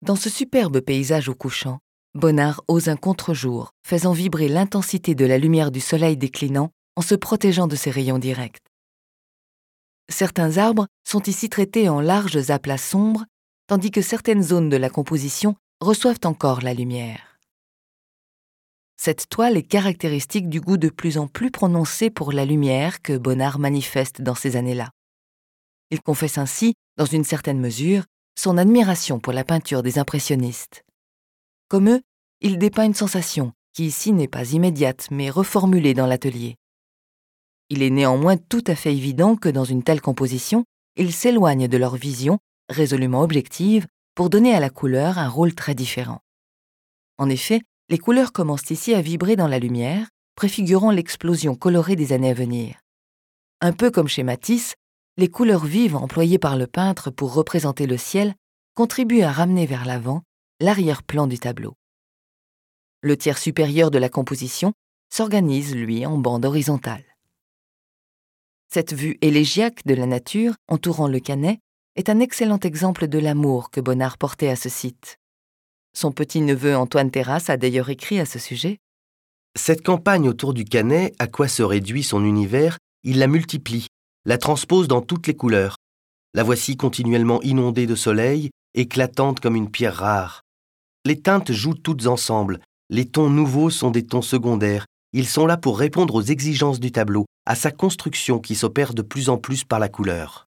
Dans ce superbe paysage au couchant, Bonnard ose un contre-jour, faisant vibrer l'intensité de la lumière du soleil déclinant en se protégeant de ses rayons directs. Certains arbres sont ici traités en larges aplats sombres, tandis que certaines zones de la composition reçoivent encore la lumière. Cette toile est caractéristique du goût de plus en plus prononcé pour la lumière que Bonnard manifeste dans ces années-là. Il confesse ainsi, dans une certaine mesure, son admiration pour la peinture des impressionnistes. Comme eux, il dépeint une sensation qui ici n'est pas immédiate mais reformulée dans l'atelier. Il est néanmoins tout à fait évident que dans une telle composition, ils s'éloignent de leur vision, résolument objective, pour donner à la couleur un rôle très différent. En effet, les couleurs commencent ici à vibrer dans la lumière, préfigurant l'explosion colorée des années à venir. Un peu comme chez Matisse, les couleurs vives employées par le peintre pour représenter le ciel contribuent à ramener vers l'avant l'arrière-plan du tableau. Le tiers supérieur de la composition s'organise, lui, en bande horizontale. Cette vue élégiaque de la nature entourant le Canet est un excellent exemple de l'amour que Bonnard portait à ce site. Son petit-neveu Antoine Terrasse a d'ailleurs écrit à ce sujet. Cette campagne autour du Canet, à quoi se réduit son univers, il la multiplie, la transpose dans toutes les couleurs. La voici continuellement inondée de soleil, éclatante comme une pierre rare. Les teintes jouent toutes ensemble, les tons nouveaux sont des tons secondaires, ils sont là pour répondre aux exigences du tableau, à sa construction qui s'opère de plus en plus par la couleur.